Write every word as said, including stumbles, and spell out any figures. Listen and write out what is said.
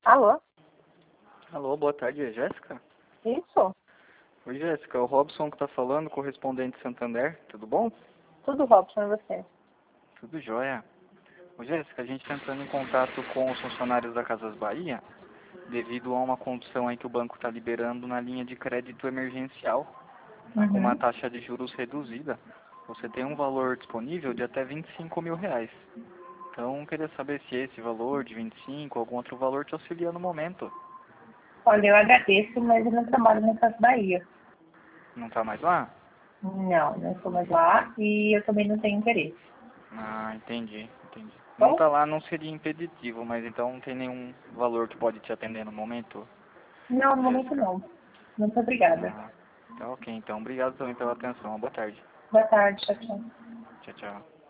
Alô? Alô, boa tarde, é Jéssica? Isso? Oi, Jéssica, é o Robson que tá falando, correspondente Santander, tudo bom? Tudo, Robson, e você? Tudo jóia. Ô, Jéssica, a gente tá entrando em contato com os funcionários da Casas Bahia, devido a uma condição aí que o banco está liberando na linha de crédito emergencial, com uma Uhum. taxa de juros reduzida. Você tem um valor disponível de até vinte e cinco mil reais. Então, eu queria saber se esse valor de vinte e cinco ou algum outro valor te auxilia no momento. Olha, eu agradeço, mas eu não trabalho na Casa Bahia. Não tá mais lá? Não, não estou mais lá e eu também não tenho interesse. Ah, entendi, entendi. Não Bom? tá lá não seria impeditivo, mas então não tem nenhum valor que pode te atender no momento, Não, no momento Jéssica? não. Muito obrigada. Ah, tá ok, então. Obrigado também pela atenção. Boa tarde. Boa tarde, tchau, tchau. Tchau, tchau.